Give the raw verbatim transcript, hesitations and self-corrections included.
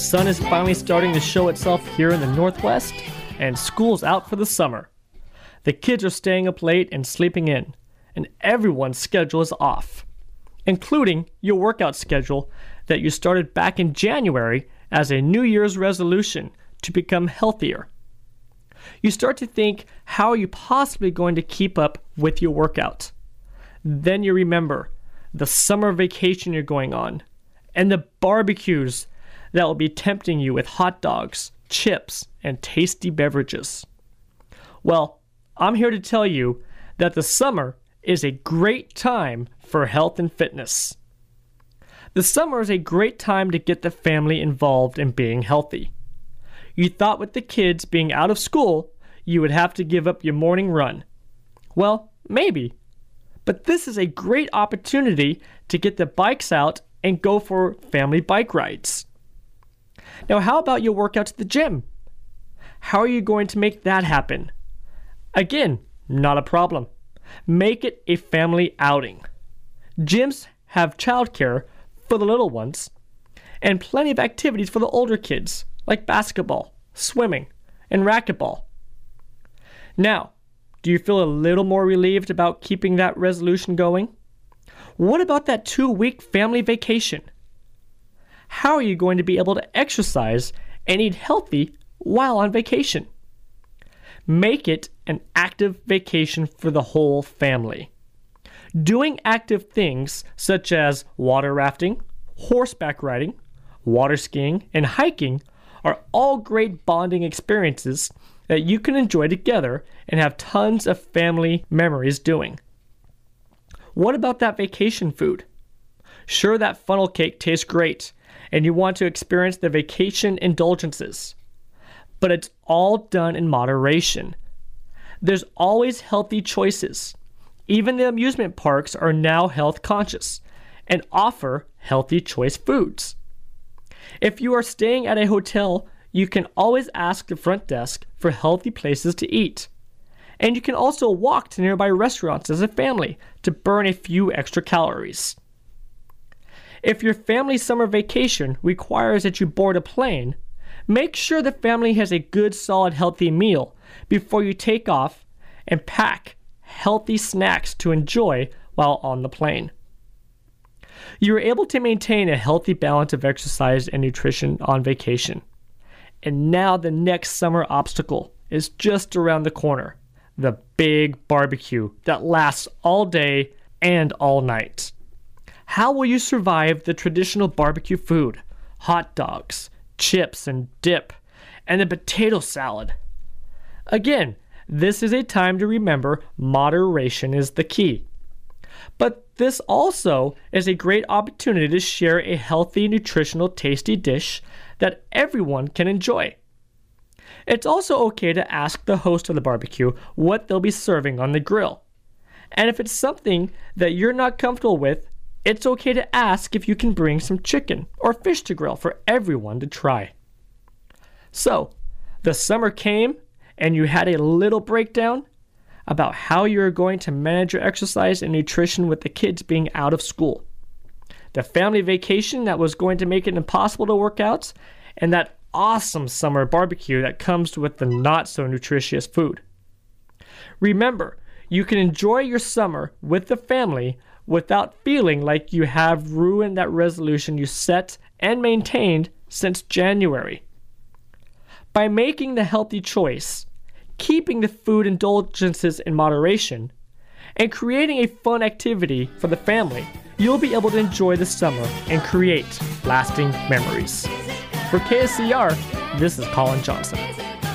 sun is finally starting to show itself here in the Northwest, and school's out for the summer. The kids are staying up late and sleeping in, and everyone's schedule is off, including your workout schedule that you started back in January as a New Year's resolution to become healthier. You start to think, how are you possibly going to keep up with your workout? Then you remember the summer vacation you're going on, and the barbecues that will be tempting you with hot dogs, chips, and tasty beverages. Well, I'm here to tell you that the summer is a great time for health and fitness. The summer is a great time to get the family involved in being healthy. You thought with the kids being out of school, you would have to give up your morning run. Well, maybe. But this is a great opportunity to get the bikes out and go for family bike rides. Now, how about your workout at the gym? How are you going to make that happen? Again, not a problem. Make it a family outing. Gyms have childcare for the little ones and plenty of activities for the older kids, like basketball, swimming, and racquetball. Now, do you feel a little more relieved about keeping that resolution going? What about that two-week family vacation? How are you going to be able to exercise and eat healthy while on vacation? Make it an active vacation for the whole family. Doing active things such as water rafting, horseback riding, water skiing, and hiking are all great bonding experiences that you can enjoy together and have tons of family memories doing. What about that vacation food? Sure, that funnel cake tastes great, and you want to experience the vacation indulgences, but it's all done in moderation. There's always healthy choices. Even the amusement parks are now health conscious and offer healthy choice foods. If you are staying at a hotel, you can always ask the front desk for healthy places to eat. And you can also walk to nearby restaurants as a family to burn a few extra calories. If your family's summer vacation requires that you board a plane, make sure the family has a good, solid, healthy meal before you take off, and pack healthy snacks to enjoy while on the plane. You are able to maintain a healthy balance of exercise and nutrition on vacation. And now the next summer obstacle is just around the corner. The big barbecue that lasts all day and all night. How will you survive the traditional barbecue food, hot dogs, chips and dip, and the potato salad? Again, this is a time to remember moderation is the key. But this also is a great opportunity to share a healthy, nutritional, tasty dish that everyone can enjoy. It's also okay to ask the host of the barbecue what they'll be serving on the grill. And if it's something that you're not comfortable with, it's okay to ask if you can bring some chicken or fish to grill for everyone to try. So, the summer came and you had a little breakdown about how you're going to manage your exercise and nutrition with the kids being out of school. The family vacation that was going to make it impossible to work out, and that awesome summer barbecue that comes with the not so nutritious food. Remember, you can enjoy your summer with the family without feeling like you have ruined that resolution you set and maintained since January. By making the healthy choice, keeping the food indulgences in moderation, and creating a fun activity for the family, you'll be able to enjoy the summer and create lasting memories. For K S C R, this is Colin Johnson.